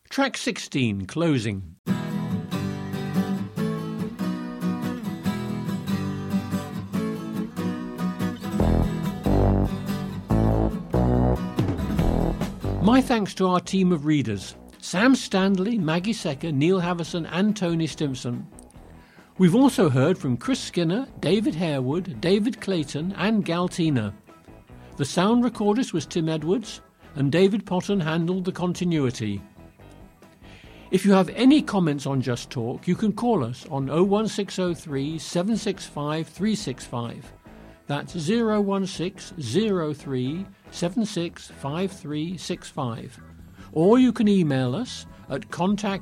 Track 16, Closing. My thanks to our team of readers, Sam Stanley, Maggie Secker, Neil Havison and Tony Stimson. We've also heard from Chris Skinner, David Harewood, David Clayton and Galtina. The sound recordist was Tim Edwards and David Potton handled the continuity. If you have any comments on Just Talk, you can call us on 01603 765 365. That's 01603 765365. Or you can email us at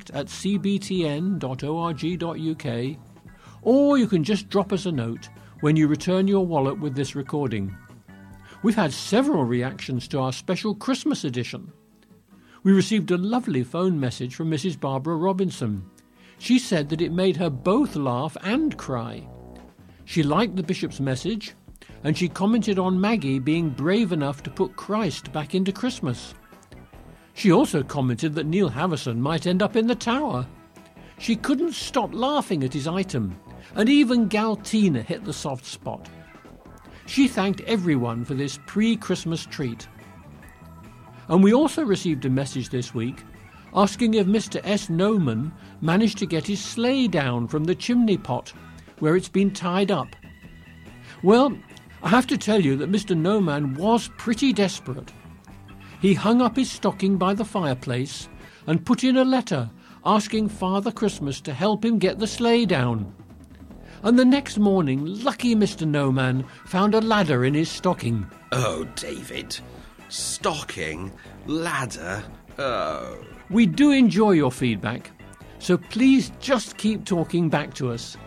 contact@cbtn.org.uk, or you can just drop us a note when you return your wallet with this recording. We've had several reactions to our special Christmas edition. We received a lovely phone message from Mrs. Barbara Robinson. She said that it made her both laugh and cry. She liked the Bishop's message, and she commented on Maggie being brave enough to put Christ back into Christmas. She also commented that Neil Havison might end up in the tower. She couldn't stop laughing at his item, and even Galtina hit the soft spot. She thanked everyone for this pre-Christmas treat. And we also received a message this week asking if Mr. S. Noman managed to get his sleigh down from the chimney pot where it's been tied up. Well, I have to tell you that Mr. Noman was pretty desperate. He hung up his stocking by the fireplace and put in a letter asking Father Christmas to help him get the sleigh down. And the next morning, lucky Mr. Noman found a ladder in his stocking. Oh, David. Stocking? Ladder? Oh. We do enjoy your feedback, so please just keep talking back to us.